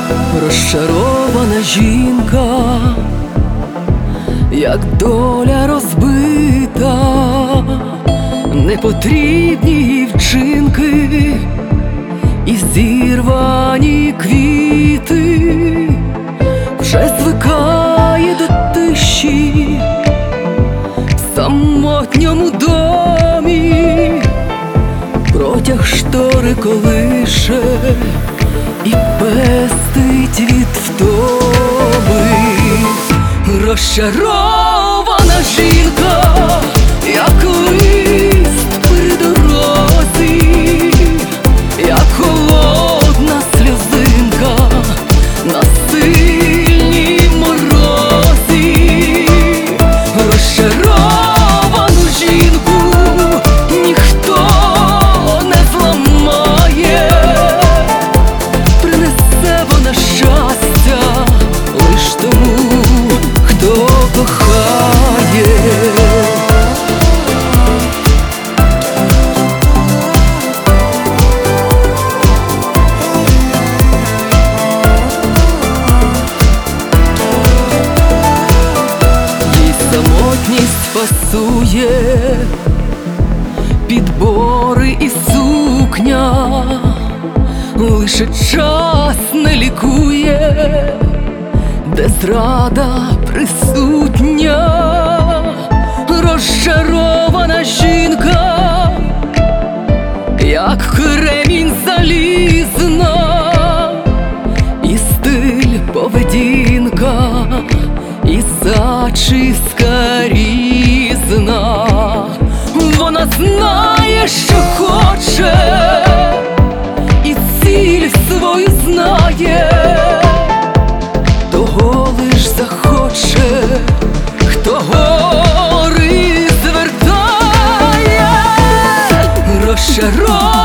Розчарована жінка, як доля розбита, непотрібні їй вчинки і зірвані квіти, вже звикає до тиші в самотньому домі, протяг штори колише і пестить від втоми. Розчарована жінка, як лист при дорозі, як холодна сльозинка на сильній морозі. Розчаровану жінку ніхто не зламає, принесе вона щастя лиш тому, хто кохає. Їй самотність пасує, підбори і сукня, лише час не лікує, де зрада присутня. Розчарована жінка, як кремінь залізна, і стиль, поведінка, і зачіска різна. Вона знає, що хоче, і ціль свою знає, того лиш захоче, хто гори звертає. Розчарована